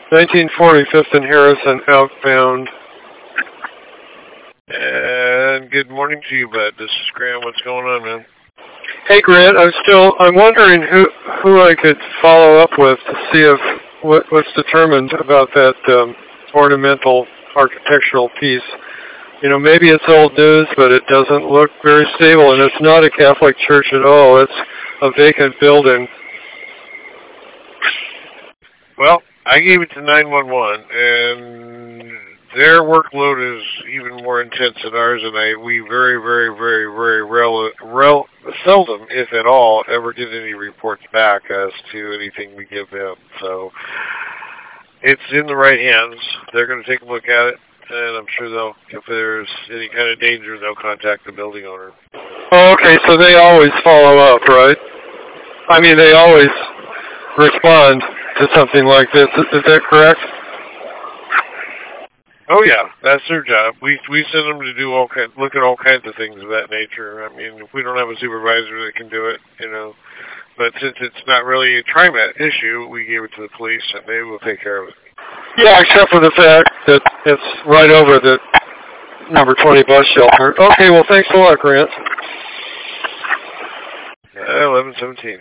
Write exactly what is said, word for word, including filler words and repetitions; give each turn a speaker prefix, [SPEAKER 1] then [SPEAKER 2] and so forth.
[SPEAKER 1] nineteen forty, Fifth and Harrison, outbound.
[SPEAKER 2] And good morning to you, bud. This is Graham. What's going on, man?
[SPEAKER 1] Hey, Grant. I'm still. I'm wondering who who I could follow up with to see if what, what's determined about that um, ornamental architectural piece. You know, maybe it's old news, but it doesn't look very stable, and it's not a Catholic church at all. It's a vacant building.
[SPEAKER 2] Well, I gave it to nine one one, and their workload is even more intense than ours, and I we very, very, very, very rel, rel, seldom, if at all, ever get any reports back as to anything we give them. So it's in the right hands. They're going to take a look at it, and I'm sure they'll, if there's any kind of danger, they'll contact the building owner.
[SPEAKER 1] Oh, okay, so they always follow up, right? I mean, they always respond to something like this. Is, is that correct?
[SPEAKER 2] Oh yeah, that's their job. We we send them to do all kind, look at all kinds of things of that nature. I mean, if we don't have a supervisor that can do it, you know. But since it's not really a TriMet issue, we gave it to the police, and they will take care of it.
[SPEAKER 1] Yeah, except for the fact that it's right over the number twenty bus shelter. Okay, well, thanks a lot, Grant.
[SPEAKER 2] Uh, eleven seventeen.